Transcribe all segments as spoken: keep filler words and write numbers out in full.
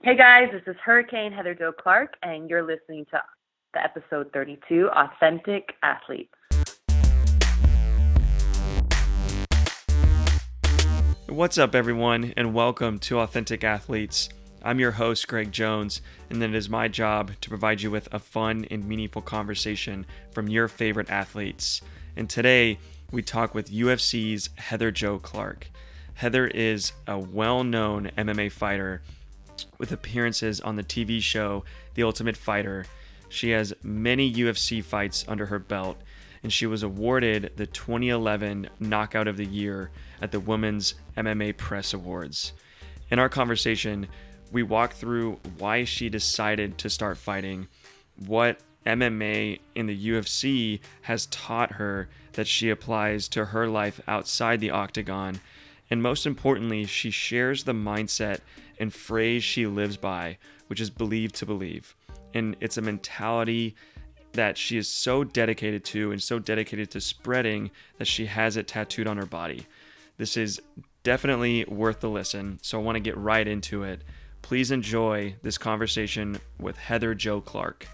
Hey guys, this is Hurricane Heather Jo Clark, and you're listening to the episode thirty-two, Authentic Athletes. What's up, everyone, and welcome to Authentic Athletes. I'm your host, Greg Jones, and it is my job to provide you with a fun and meaningful conversation from your favorite athletes. And today, we talk with U F C's Heather Jo Clark. Heather is a well-known M M A fighter with appearances on the T V show The Ultimate Fighter. She has many U F C fights under her belt, and she was awarded the twenty eleven Knockout of the Year at the Women's M M A Press Awards. In our conversation, we walk through why she decided to start fighting, what M M A in the U F C has taught her that she applies to her life outside the octagon, and most importantly, she shares the mindset and phrase she lives by, which is believe to believe. And it's a mentality that she is so dedicated to and so dedicated to spreading that she has it tattooed on her body. This is definitely worth the listen, so I want to get right into it. Please enjoy this conversation with Heather Jo Clark.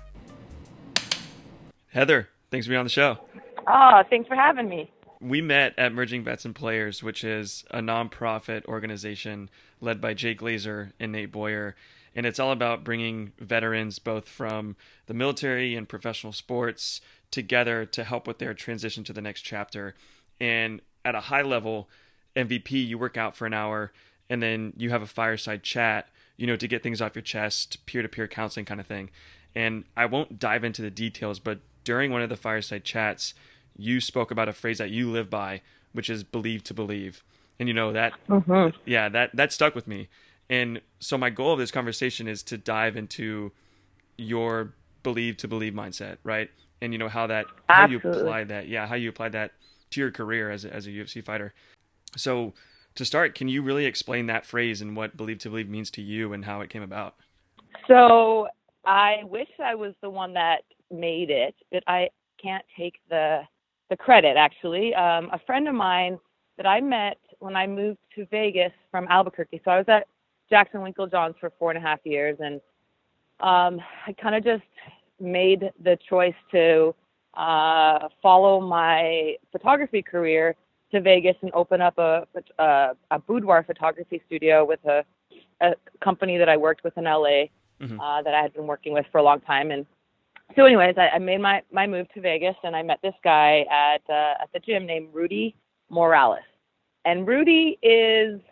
Heather, thanks for being on the show. Oh, thanks for having me. We met at Merging Vets and Players, which is a nonprofit organization led by Jake Glazer and Nate Boyer. And it's all about bringing veterans both from the military and professional sports together to help with their transition to the next chapter. And at a high level, M V P, you work out for an hour and then you have a fireside chat, you know, to get things off your chest, peer-to-peer counseling kind of thing. And I won't dive into the details, but during one of the fireside chats, you spoke about a phrase that you live by, which is believe to believe. And you know that, mm-hmm. yeah, that, that stuck with me. And so my goal of this conversation is to dive into your believe to believe mindset, right? And you know, how that, Absolutely. how you apply that, yeah, how you apply that to your career as a, as a U F C fighter. So to start, can you really explain that phrase and what believe to believe means to you and how it came about? So I wish I was the one that made it, but I can't take the the credit, actually. Um, a friend of mine that I met when I moved to Vegas from Albuquerque. So I was at Jackson Winklejohns for four and a half years, and um, I kind of just made the choice to uh, follow my photography career to Vegas and open up a, a, a boudoir photography studio with a, a company that I worked with in L A mm-hmm. uh, that I had been working with for a long time. And so anyways, I, I made my, my move to Vegas, and I met this guy at uh, at the gym named Rudy Morales. And Rudy is,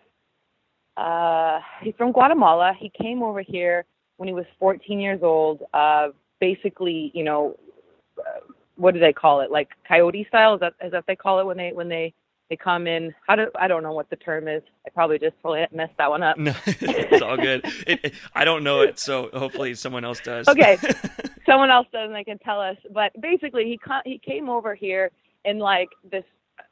uh, he's from Guatemala. He came over here when he was fourteen years old, uh, basically, you know, uh, what do they call it? Like coyote style? Is that, is that what they call it when they, when they, they come in? How do, I don't know what the term is. I probably just totally messed that one up. No, it's all good. It, it, I don't know it, so hopefully someone else does. Okay. Someone else does, and they can tell us. But basically, he he came over here in like this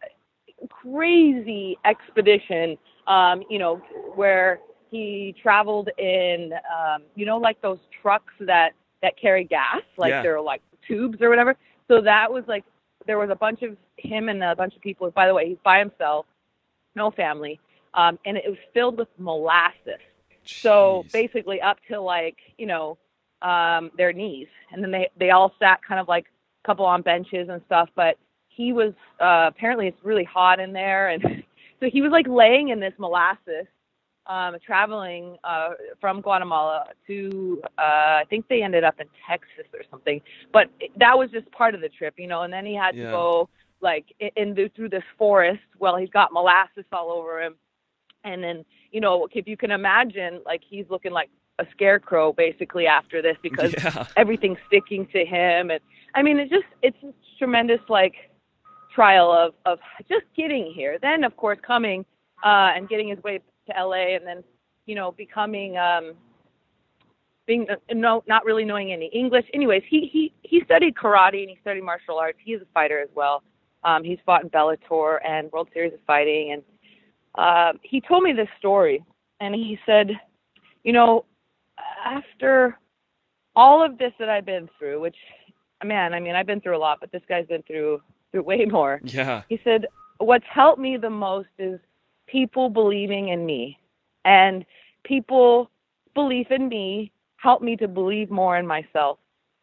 crazy expedition, um, you know, where he traveled in, um, you know, like those trucks that, that carry gas, like yeah. they're like tubes or whatever. So that was like, there was a bunch of him and a bunch of people. By the way, he's by himself, no family, um, and it was filled with molasses. Jeez. So basically up to like, you know, um, their knees. And then they, they all sat kind of like a couple on benches and stuff, but he was, uh, apparently it's really hot in there. And so he was like laying in this molasses, um, traveling, uh, from Guatemala to, uh, I think they ended up in Texas or something, but that was just part of the trip, you know, and then he had yeah. to go like in, in the, through this forest. Well, he's got molasses all over him. And then, you know, if you can imagine, like he's looking like a scarecrow basically after this because yeah. everything's sticking to him. And I mean, it just, it's a tremendous like trial of, of just getting here. Then of course coming, uh, and getting his way to L A and then, you know, becoming, um, being, uh, no, not really knowing any English. Anyways, he, he, he studied karate and he studied martial arts. He is a fighter as well. Um, he's fought in Bellator and World Series of Fighting. And, uh, he told me this story and he said, you know, after all of this that I've been through, which, man, I mean, I've been through a lot, but this guy's been through, through way more. Yeah. He said, what's helped me the most is people believing in me and people belief in me helped me to believe more in myself.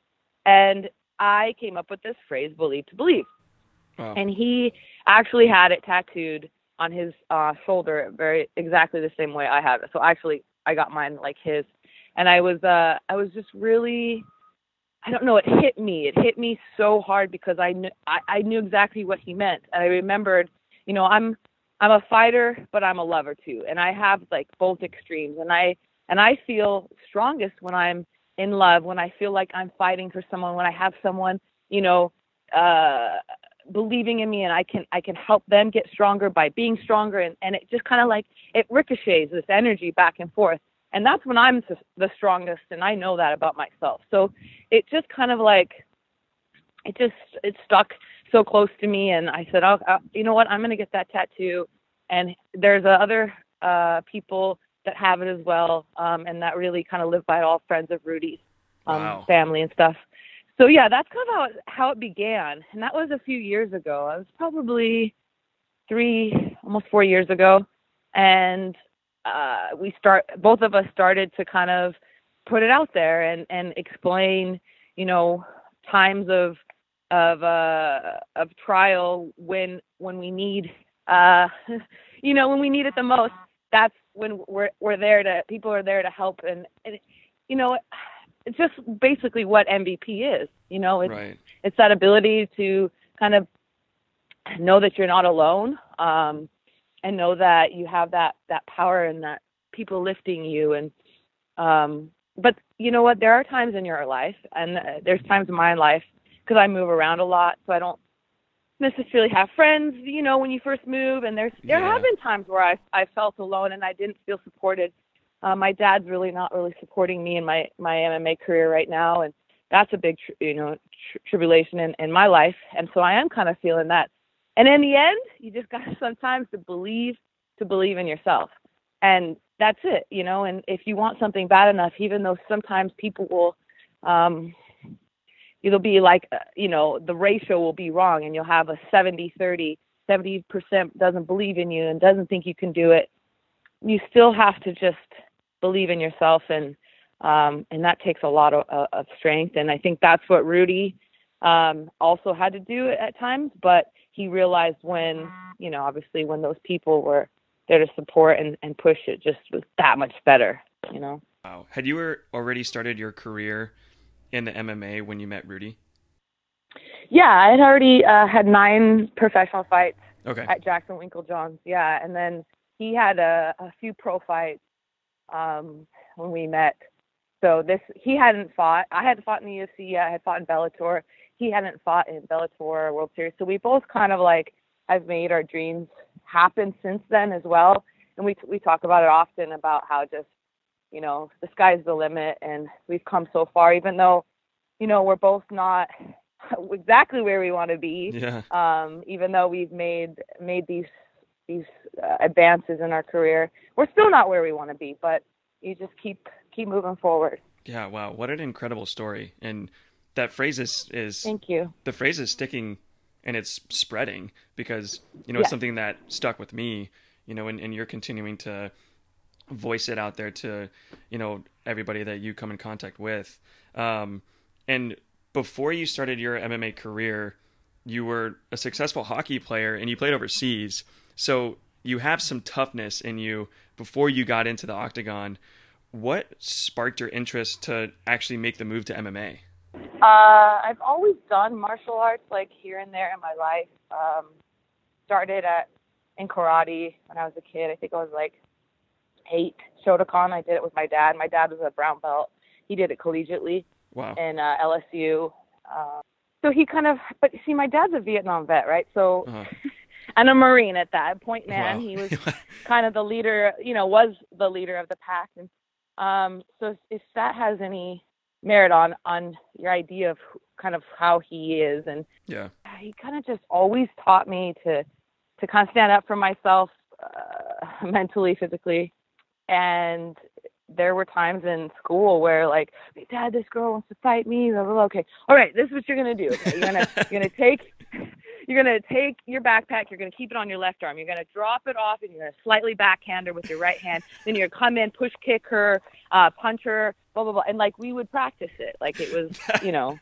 And I came up with this phrase, believe to believe. Wow. And he actually had it tattooed on his uh, shoulder very exactly the same way I have it. So actually, I got mine like his. And I was, uh, I was just really, I don't know, it hit me. It hit me so hard because I knew, I, I knew exactly what he meant. And I remembered, you know, I'm, I'm a fighter, but I'm a lover too. And I have like both extremes. And I, and I feel strongest when I'm in love, when I feel like I'm fighting for someone, when I have someone, you know, uh, believing in me, and I can, I can help them get stronger by being stronger. And, and it just kind of like, it ricochets this energy back and forth. And that's when I'm the strongest. And I know that about myself. So it just kind of like, it just, it stuck so close to me. And I said, oh, uh, you know what, I'm going to get that tattoo. And there's uh, other uh, people that have it as well, um, and that really kind of live by it, all friends of Rudy's, um, Wow. family and stuff. So yeah, that's kind of how it, how it began, and that was a few years ago. I was probably three, almost four years ago, and uh, we start. Both of us started to kind of put it out there and and explain, you know, times of of uh, of trial when when we need, uh, you know, when we need it the most. That's when we're we're there to, people are there to help. And, and you know, it's just basically what M V P is, you know, it's, Right. it's that ability to kind of know that you're not alone, um, and know that you have that, that power and that people lifting you. And, um, but you know what, there are times in your life, and uh, there's times in my life, because I move around a lot, so I don't necessarily have friends, you know, when you first move, and there's there Yeah. have been times where I I felt alone and I didn't feel supported. Uh, my dad's really not really supporting me in my my M M A career right now, and that's a big tr- you know tr- tribulation in, in my life, and so I am kind of feeling that. And in the end, you just got sometimes to believe to believe in yourself, and that's it, you know. And if you want something bad enough, even though sometimes people will. Um, It'll be like, uh, you know, the ratio will be wrong, and you'll have a seventy thirty, seventy percent doesn't believe in you and doesn't think you can do it. You still have to just believe in yourself, and um, and that takes a lot of, uh, of strength. And I think that's what Rudy um, also had to do at times, but he realized when, you know, obviously when those people were there to support and, and push, it just was that much better, you know. Wow. Had you already started your career in the M M A when you met Rudy? Yeah, I had already uh, had nine professional fights Okay. at Jackson Winklejohns. Yeah, and then he had a, a few pro fights um, when we met. So this, he hadn't fought. I had fought in the U F C. I had fought in Bellator. He hadn't fought in Bellator or World Series. So we both kind of like have made our dreams happen since then as well. And we we talk about it often, about how just, you know, the sky's the limit, and we've come so far, even though, you know, we're both not exactly where we want to be. Yeah. Um, even though we've made made these these uh, advances in our career, we're still not where we want to be. But you just keep keep moving forward. Yeah. Wow. What an incredible story. And that phrase is is Thank you. The phrase is sticking, and it's spreading, because, you know, Yeah. it's something that stuck with me, you know, and, and you're continuing to voice it out there to, you know, everybody that you come in contact with. Um, and before you started your M M A career, you were a successful hockey player and you played overseas. So you have some toughness in you before you got into the octagon. What sparked your interest to actually make the move to M M A? Uh, I've always done martial arts, like here and there in my life. Um, started at in karate when I was a kid. I think I was like eight. Shotokan, I did it with my dad. My dad was a brown belt. He did it collegiately. Wow. In uh, L S U. Uh, so he kind of, but see, my dad's a Vietnam vet, right? So, Uh-huh. and a Marine at that point, man. Wow. He was kind of the leader, you know, was the leader of the pack. And um, so if that has any merit on, on your idea of who, kind of how he is, and Yeah. he kind of just always taught me to, to kind of stand up for myself, uh, mentally, physically. And there were times in school where, like, Dad, this girl wants to fight me. Blah, blah, blah. Okay, all right, this is what you're gonna do. Okay? You're gonna you're gonna take you're going to take your backpack, you're going to keep it on your left arm, you're going to drop it off, and you're going to slightly backhand her with your right hand. Then you're going to come in, push kick her, uh, punch her, blah, blah, blah. And, like, we would practice it. Like, it was, you know,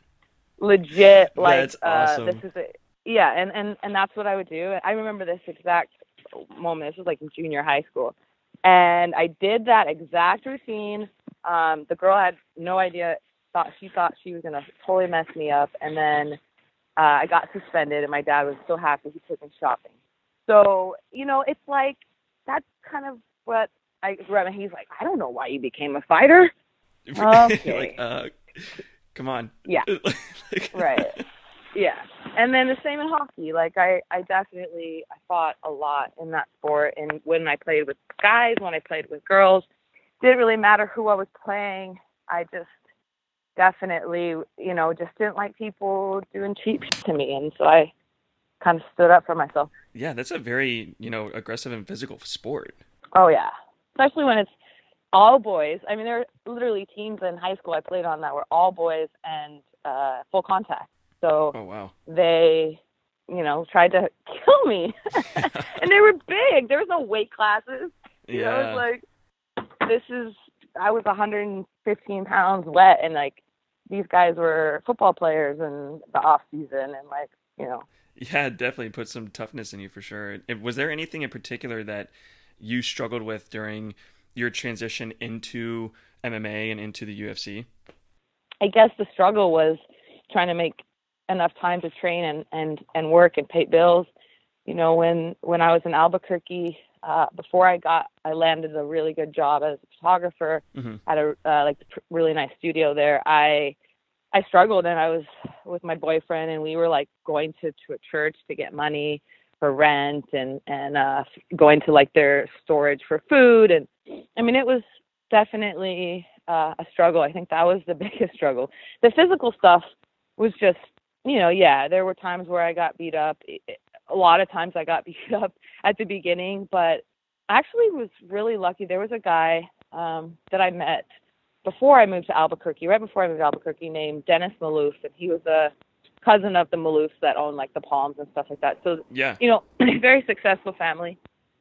legit. Like, that's awesome. uh, this is it. Yeah, and, and, and that's what I would do. I remember this exact moment. This was, like, in junior high school. And I did that exact routine. Um, the girl had no idea. Thought she thought she was going to totally mess me up. And then uh, I got suspended, and my dad was so happy he took me shopping. So, you know, it's like, that's kind of what I read. And he's like, I don't know why you became a fighter. Okay. Like, uh, come on. Yeah. Like, right. Yeah. And then the same in hockey. Like, I, I definitely I fought a lot in that sport. And when I played with guys, when I played with girls, didn't really matter who I was playing. I just definitely, you know, just didn't like people doing cheap shit to me. And so I kind of stood up for myself. Yeah, that's a very, you know, aggressive and physical sport. Oh, yeah. Especially when it's all boys. I mean, there are literally teams in high school I played on that were all boys and uh, full contact. So oh, wow. they, you know, tried to kill me. And they were big. There was no weight classes. You Yeah. know, it was like, this is, I was one hundred fifteen pounds wet, and like these guys were football players in the off season, and like, you know. Yeah, definitely put some toughness in you for sure. Was there anything in particular that you struggled with during your transition into M M A and into the U F C? I guess the struggle was trying to make enough time to train and, and, and work and pay bills. You know, when, when I was in Albuquerque, uh, before I got, I landed a really good job as a photographer, mm-hmm. at a, uh, like a really nice studio there. I, I struggled, and I was with my boyfriend, and we were like going to, to a church to get money for rent, and, and, uh, going to like their storage for food. And I mean, it was definitely, uh, a struggle. I think that was the biggest struggle. The physical stuff was just, you know, yeah, there were times where I got beat up. A lot of times I got beat up at the beginning, but I actually was really lucky. There was a guy um, that I met before I moved to Albuquerque, right before I moved to Albuquerque, named Dennis Maloof, and he was a cousin of the Maloofs that owned like the Palms and stuff like that. So, yeah, you know, very successful family.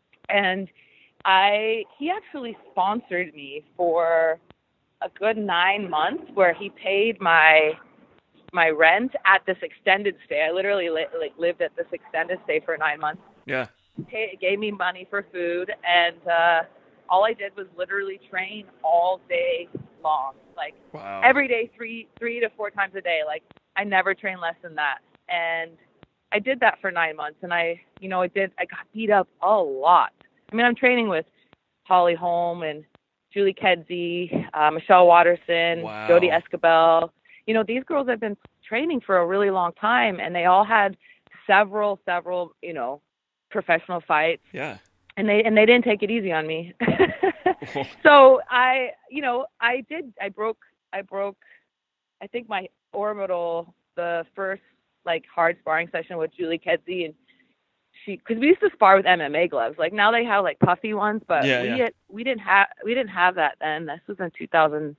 And I, he actually sponsored me for a good nine months where he paid my my rent at this extended stay. I literally li- like lived at this extended stay for nine months. Yeah. He gave me money for food, and uh, all I did was literally train all day long, like wow. every day, three three to four times a day. Like I never trained less than that, and I did that for nine months. And I, you know, I did. I got beat up a lot. I mean, I'm training with Holly Holm and Julie Kedzie, uh, Michelle Watterson, wow. Jody Escabel. You know, these girls have been training for a really long time, and they all had several, several, you know, professional fights. Yeah. And they and they didn't take it easy on me. So I, you know, I did. I broke. I broke. I think my orbital the first like hard sparring session with Julie Kedzie, and she, because we used to spar with M M A gloves. Like now they have like puffy ones, but yeah, we yeah. had, we didn't have we didn't have that then. This was in two thousand.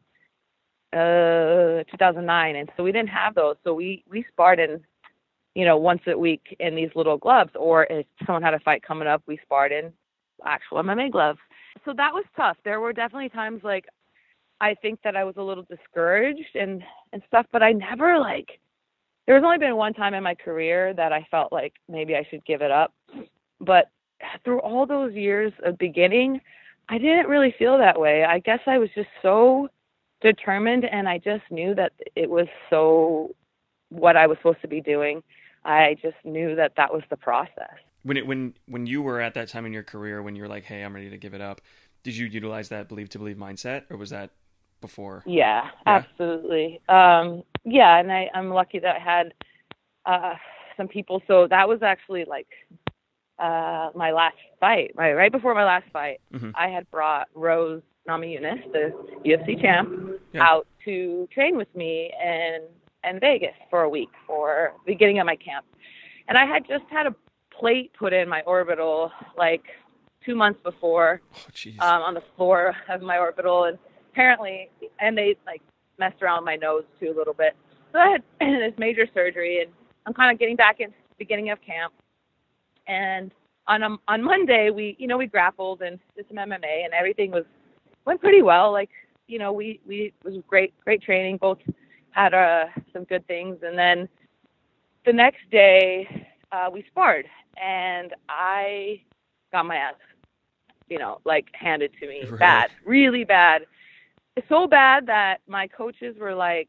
Uh, two thousand nine, and so we didn't have those. So we we sparred in, you know, once a week in these little gloves. Or if someone had a fight coming up, we sparred in actual M M A gloves. So that was tough. There were definitely times like I think that I was a little discouraged and and stuff, but I never like. There was only been one time in my career that I felt like maybe I should give it up, but through all those years of beginning, I didn't really feel that way. I guess I was just so determined, and I just knew that it was so what I was supposed to be doing. I just knew that that was the process. When it when when you were at that time in your career, when you were like, hey, I'm ready to give it up, did you utilize that believe to believe mindset, or was that before? Yeah, yeah? absolutely. Um, yeah, and I, I'm lucky that I had uh, some people. So that was actually like uh, my last fight, my, right before my last fight. Mm-hmm. I had brought Rose Namajunas, the U F C champ, yeah. out to train with me in, in Vegas for a week for the beginning of my camp. And I had just had a plate put in my orbital like two months before oh, um, on the floor of my orbital. And apparently, and they like messed around with my nose too a little bit. So I had this major surgery, and I'm kind of getting back in beginning of camp. And on um, on Monday, we, you know, we grappled and did some M M A, and everything was went pretty well. Like, you know, we, we it was great, great training. Both had uh, some good things. And then the next day, uh, we sparred, and I got my ass, you know, like handed to me, right. bad, really bad. It's so bad that my coaches were like,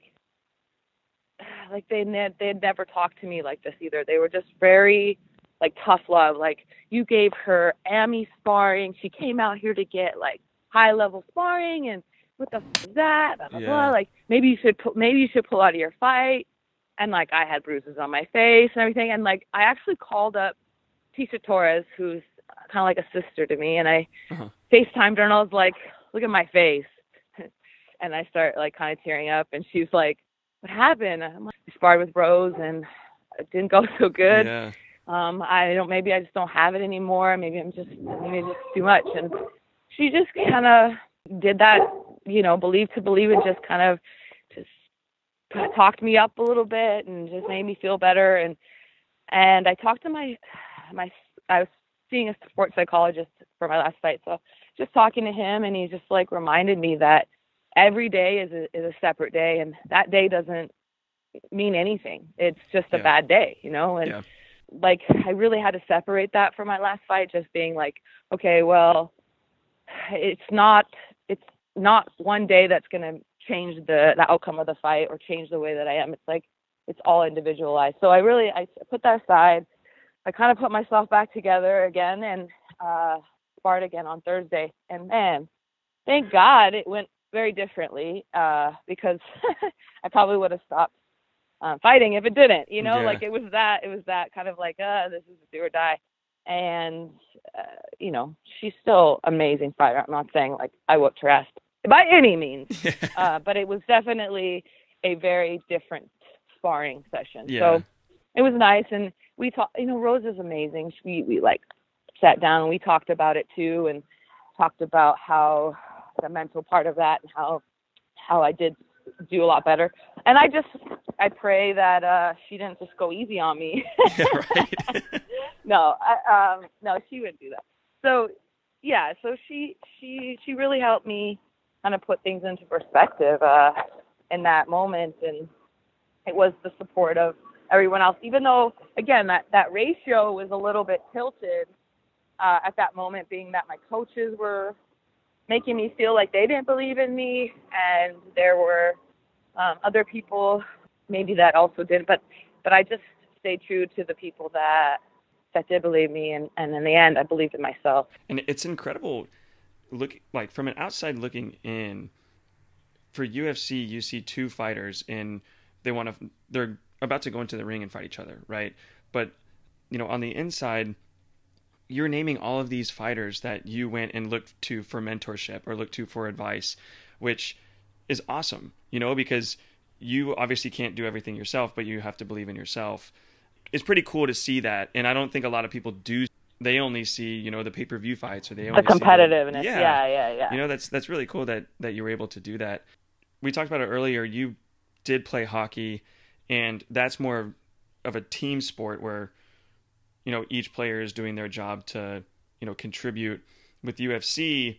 like they ne- they had never talked to me like this either. They were just very like tough love. Like, you gave her A M I sparring. She came out here to get like high level sparring, and what the f- is that? Blah, blah, Yeah. blah. Like, maybe you should pu- maybe you should pull out of your fight. And like, I had bruises on my face and everything. And like, I actually called up Tisha Torres, who's kind of like a sister to me, and I uh-huh. FaceTimed her, and I was like, look at my face. And I start like kind of tearing up, and she's like, what happened? I'm like, I sparred with Rose, and it didn't go so good. Yeah. Um, I don't, maybe I just don't have it anymore. Maybe I'm just, maybe it's just too much. And she just kind of did that, you know, believe to believe, and just kind of just talked me up a little bit and just made me feel better. And, and I talked to my, my, I was seeing a sports psychologist for my last fight. So just talking to him, and he just like reminded me that every day is a, is a separate day, and that day doesn't mean anything. It's just a yeah. bad day, you know? And, yeah. like, I really had to separate that from my last fight, just being like, okay, well, it's not, it's not one day that's going to change the, the outcome of the fight or change the way that I am. It's like, it's all individualized. So I really, I put that aside. I kind of put myself back together again, and uh, sparred again on Thursday. And man, thank God it went very differently, uh, because I probably would have stopped Um, fighting if it didn't, you know, yeah. like it was that, it was that kind of like, uh, this is a do or die. And, uh, you know, she's still an amazing fighter. I'm not saying like I whooped her ass by any means, uh, but it was definitely a very different sparring session. Yeah. So it was nice. And we talked, you know, Rose is amazing. We, we like sat down and we talked about it too, and talked about how the mental part of that and how, how I did do a lot better. And I just, I pray that uh, she didn't just go easy on me. Yeah, right. no, I, um, no, she wouldn't do that. So, yeah, so she, she, she really helped me kind of put things into perspective uh, in that moment. And it was the support of everyone else, even though, again, that, that ratio was a little bit tilted uh, at that moment, being that my coaches were making me feel like they didn't believe in me, and there were um, other people maybe that also didn't, but but I just stayed true to the people that that did believe me, and, and in the end I believed in myself. And it's incredible, look, like from an outside looking in, for U F C you see two fighters and they want to, they're about to go into the ring and fight each other, right? But you know, on the inside, you're naming all of these fighters that you went and looked to for mentorship or looked to for advice, which is awesome, you know, because you obviously can't do everything yourself, but you have to believe in yourself. It's pretty cool to see that. And I don't think a lot of people do. They only see, you know, the pay-per-view fights, or they only the competitiveness. See the, yeah. yeah, yeah, yeah. You know, that's, that's really cool that, that you were able to do that. We talked about it earlier. You did play hockey, and that's more of a team sport where, you know, each player is doing their job to, you know, contribute. With U F C,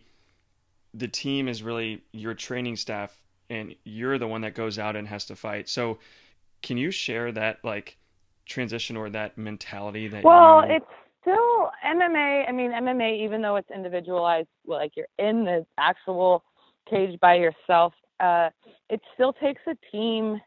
the team is really your training staff, and you're the one that goes out and has to fight. So can you share that like transition or that mentality that well, you... it's still M M A. I mean, M M A, even though it's individualized, well, like you're in the actual cage by yourself, uh, it still takes a team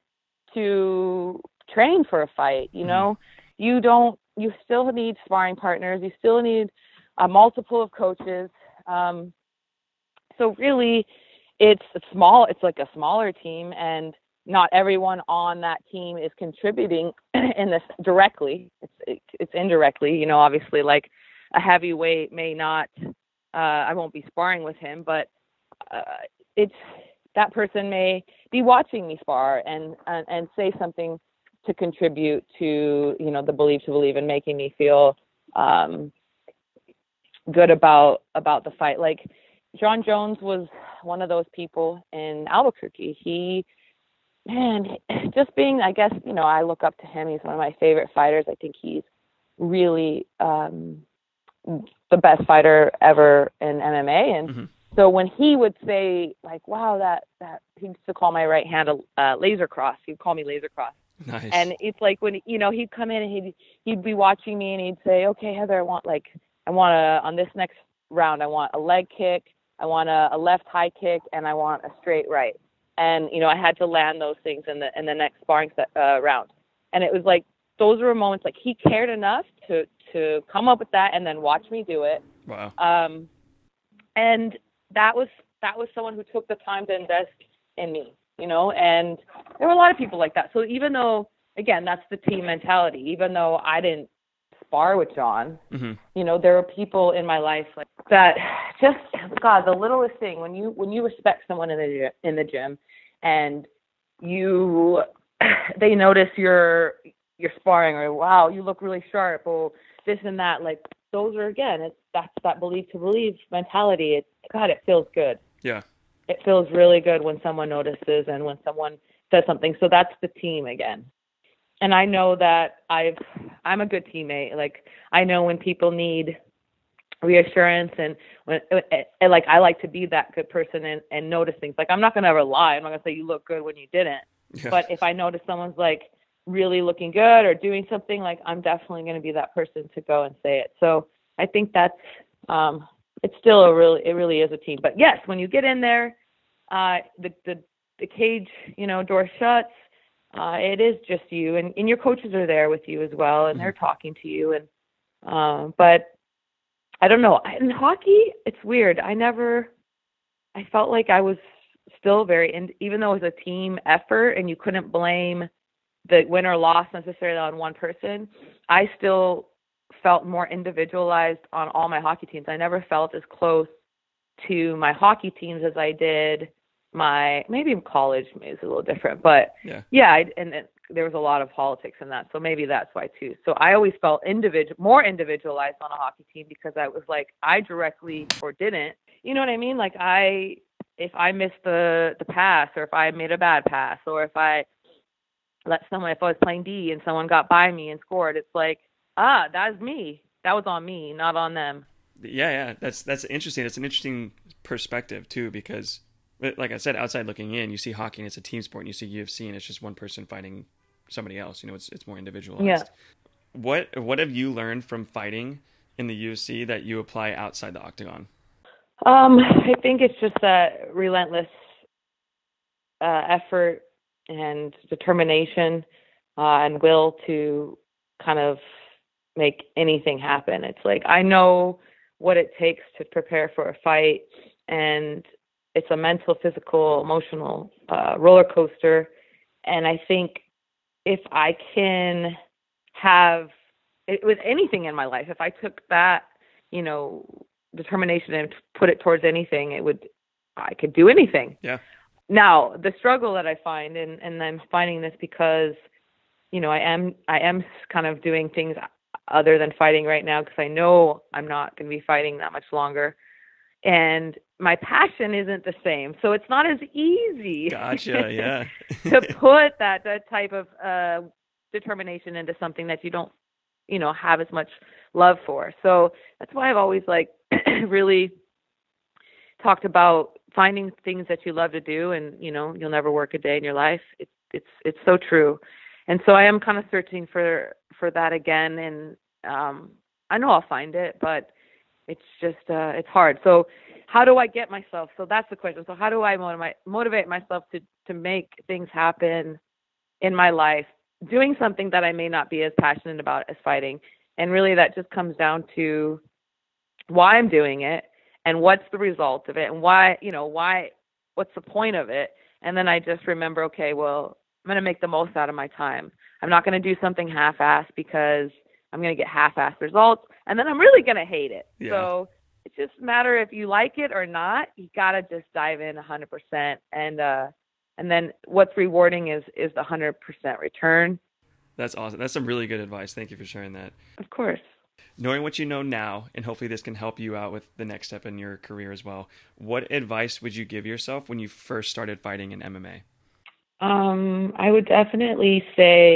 to train for a fight. You know, mm-hmm. you don't, you still need sparring partners. You still need a multiple of coaches. Um, so really it's a small, it's like a smaller team, and not everyone on that team is contributing in this directly. It's, it's indirectly, you know, obviously like a heavyweight may not, uh, I won't be sparring with him, but uh, it's, that person may be watching me spar and, and, and say something to contribute to, you know, the belief to believe, and making me feel um, good about, about the fight. Like John Jones was one of those people in Albuquerque. He, man, just being, I guess, you know, I look up to him. He's one of my favorite fighters. I think he's really um, the best fighter ever in M M A. And mm-hmm. so when he would say like, wow, that, that he used to call my right hand a uh, laser cross. He'd call me laser cross. Nice. And it's like when, you know, he'd come in and he'd, he'd be watching me and he'd say, okay, Heather, I want like, I want a, on this next round, I want a leg kick, I want a, a left high kick, and I want a straight right. And, you know, I had to land those things in the, in the next sparring set, uh, round. And it was like, those were moments like he cared enough to, to come up with that and then watch me do it. Wow. Um, and that was, that was someone who took the time to invest in me. You know, and there were a lot of people like that. So even though, again, that's the team mentality, even though I didn't spar with John, mm-hmm. you know, there are people in my life like that just, God, the littlest thing, when you, when you respect someone in the, in the gym and you, they notice your, your sparring or, wow, you look really sharp or this and that, like those are, again, it's, that's that believe to believe mentality. It's, God, it feels good. Yeah. It feels really good when someone notices and when someone says something. So that's the team again. And I know that I've, I'm a good teammate. Like I know when people need reassurance and when, and like, I like to be that good person and, and notice things. Like I'm not going to ever lie. I'm not going to say you look good when you didn't. Yeah. But if I notice someone's like really looking good or doing something, like I'm definitely going to be that person to go and say it. So I think that's, um, it's still a really, it really is a team. But yes, when you get in there, uh, the, the, the cage, you know, door shuts, uh, it is just you and, and your coaches are there with you as well. And mm-hmm. they're talking to you. And, um, but I don't know, in hockey, it's weird. I never, I felt like I was still very, in, even though it was a team effort and you couldn't blame the win or loss necessarily on one person, I still felt more individualized on all my hockey teams. I never felt as close to my hockey teams as I did my, maybe in college maybe it's a little different, but yeah, yeah I, and, and there was a lot of politics in that. So maybe that's why too. So I always felt individual, more individualized on a hockey team because I was like, I directly or didn't, you know what I mean? Like I, if I missed the, the pass or if I made a bad pass or if I let someone, if I was playing D and someone got by me and scored, it's like, ah, that's me. That was on me, not on them. Yeah, yeah, that's that's interesting. It's an interesting perspective too, because, like I said, outside looking in, you see hockey and it's a team sport, and you see U F C and it's just one person fighting somebody else. You know, it's it's more individualized. Yeah. What what have you learned from fighting in the U F C that you apply outside the octagon? Um, I think it's just that relentless uh, effort and determination uh, and will to kind of make anything happen. It's like, I know what it takes to prepare for a fight, and it's a mental, physical, emotional uh, roller coaster. And I think if I can have it with anything in my life, if I took that, you know, determination and put it towards anything, it would, I could do anything. Yeah. Now the struggle that I find, and, and I'm finding this because, you know, I am, I am kind of doing things other than fighting right now, because I know I'm not going to be fighting that much longer. And my passion isn't the same. So it's not as easy gotcha, yeah. to put that, that type of uh, determination into something that you don't, you know, have as much love for. So that's why I've always like really talked about finding things that you love to do, and, you know, you'll never work a day in your life. It's, it's, it's so true. And so I am kind of searching for, for that again. And um, I know I'll find it, but it's just, uh, it's hard. So how do I get myself? So that's the question. So how do I motivate, motivate myself to, to make things happen in my life, doing something that I may not be as passionate about as fighting? And really that just comes down to why I'm doing it and what's the result of it, and why, you know, why, what's the point of it? And then I just remember, okay, well, I'm going to make the most out of my time. I'm not going to do something half-assed because I'm going to get half-assed results, and then I'm really going to hate it. Yeah. So it's just a matter if you like it or not. You got to just dive in one hundred percent. And uh, and then what's rewarding is is the one hundred percent return. That's awesome. That's some really good advice. Thank you for sharing that. Of course. Knowing what you know now, and hopefully this can help you out with the next step in your career as well, what advice would you give yourself when you first started fighting in M M A? Um, I would definitely say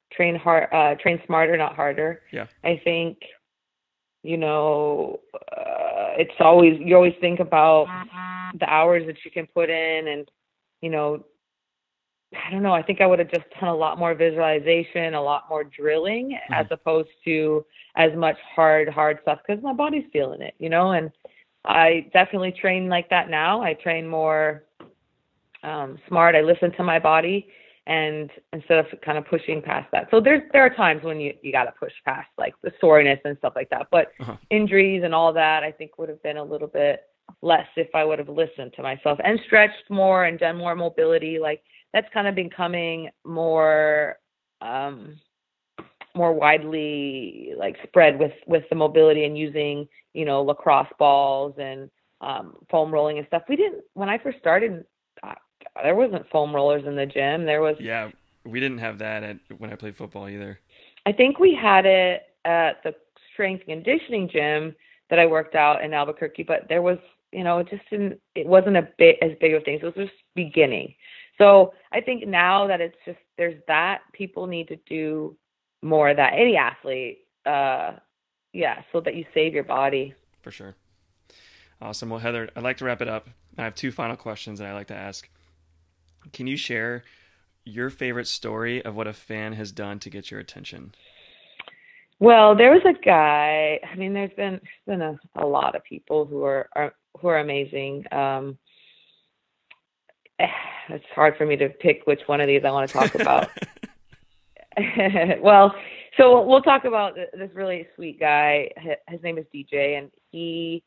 train hard, uh, train smarter, not harder. Yeah. I think, you know, uh, it's always, you always think about the hours that you can put in and, you know, I don't know, I think I would have just done a lot more visualization, a lot more drilling mm-hmm. as opposed to as much hard, hard stuff because my body's feeling it, you know, and I definitely train like that now. I train more um, smart. I listen to my body and instead of kind of pushing past that. So there's, there are times when you, you got to push past like the soreness and stuff like that, but uh-huh. injuries and all that, I think would have been a little bit less if I would have listened to myself and stretched more and done more mobility. Like that's kind of becoming more, um, more widely like spread with, with the mobility and using, you know, lacrosse balls and um, foam rolling and stuff. We didn't, when I first started, uh, there wasn't foam rollers in the gym. There was. Yeah. We didn't have that at, when I played football either. I think we had it at the strength and conditioning gym that I worked out in Albuquerque, but there was, you know, it just didn't, it wasn't a bit as big of things. It was just beginning. So I think now that it's just, there's that, people need to do more of that. Any athlete, uh, yeah, so that you save your body. For sure. Awesome. Well, Heather, I'd like to wrap it up. I have two final questions that I like to ask. Can you share your favorite story of what a fan has done to get your attention? Well, there was a guy, I mean, there's been, there's been a, a lot of people who are, are who are amazing. Um, it's hard for me to pick which one of these I want to talk about. Well, so we'll talk about this really sweet guy. His name is D J, and he,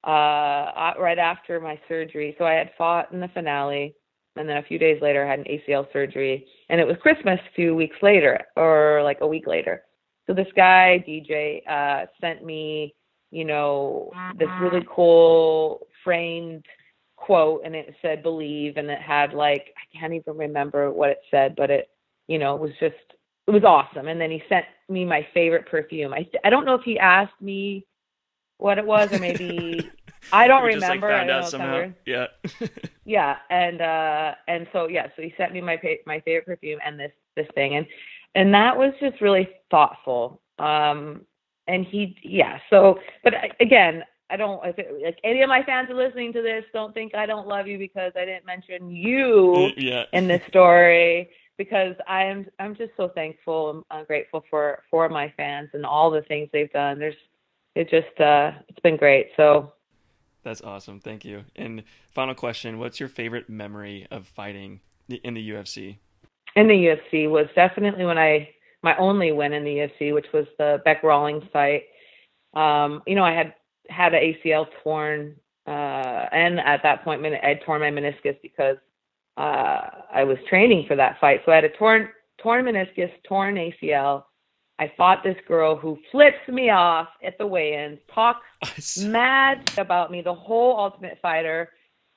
uh, right after my surgery, so I had fought in the finale, and then a few days later I had an A C L surgery, and it was Christmas a few weeks later, or like a week later. So this guy, D J, uh, sent me, you know, this really cool framed quote, and it said believe, and it had like, I can't even remember what it said, but it, you know, it was just, it was awesome. And then he sent me my favorite perfume. I, I don't know if he asked me what it was, or maybe, I don't you remember. Just, like, found I out somehow. Yeah. Yeah. And, uh, and so, yeah, so he sent me my, my favorite perfume and this, this thing. And, and that was just really thoughtful. Um, and he, yeah. So, but again, I don't, if it, like any of my fans are listening to this, don't think I don't love you because I didn't mention you yeah. in this story, because I'm, I'm just so thankful and grateful for, for my fans and all the things they've done. There's, it just, uh, it's been great. So. That's awesome. Thank you. And final question, what's your favorite memory of fighting in the U F C? In the U F C was definitely when I, my only win in the U F C, which was the Beck Rawlings fight. Um, you know, I had had an A C L torn, uh, and at that point, I had torn my meniscus because uh, I was training for that fight. So I had a torn, torn meniscus, torn A C L. I fought this girl who flips me off at the weigh-ins, talks mad about me, the whole Ultimate Fighter.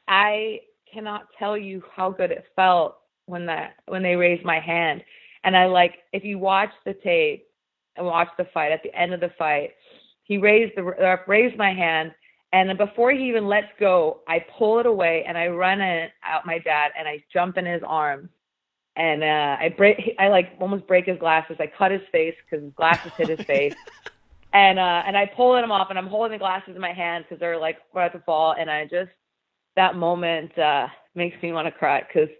I cannot tell you how good it felt when that when they raised my hand. And I like, if you watch the tape and watch the fight, at the end of the fight, he raised the uh, raised my hand, and then before he even lets go, I pull it away and I run it out my dad and I jump in his arms, and uh, I break I like almost break his glasses. I cut his face because his glasses hit his face, and uh, and I pull him off and I'm holding the glasses in my hands because they're like about to fall, and I just, that moment uh, makes me want to cry because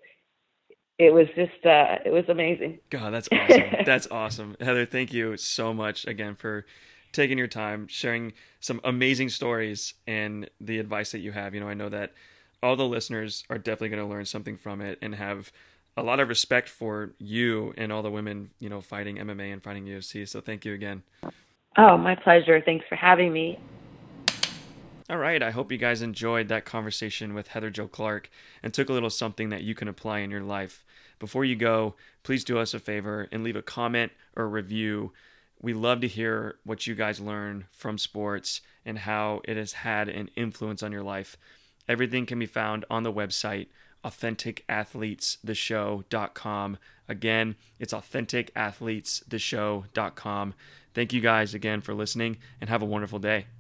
it was just, uh, it was amazing. God, that's awesome. That's awesome. Heather, thank you so much again for taking your time, sharing some amazing stories and the advice that you have. You know, I know that all the listeners are definitely going to learn something from it and have a lot of respect for you and all the women, you know, fighting M M A and fighting U F C. So thank you again. Oh, my pleasure. Thanks for having me. All right. I hope you guys enjoyed that conversation with Heather Jo Clark and took a little something that you can apply in your life. Before you go, please do us a favor and leave a comment or a review. We love to hear what you guys learn from sports and how it has had an influence on your life. Everything can be found on the website, authentic athletes the show dot com. Again, it's authentic athletes the show dot com. Thank you guys again for listening and have a wonderful day.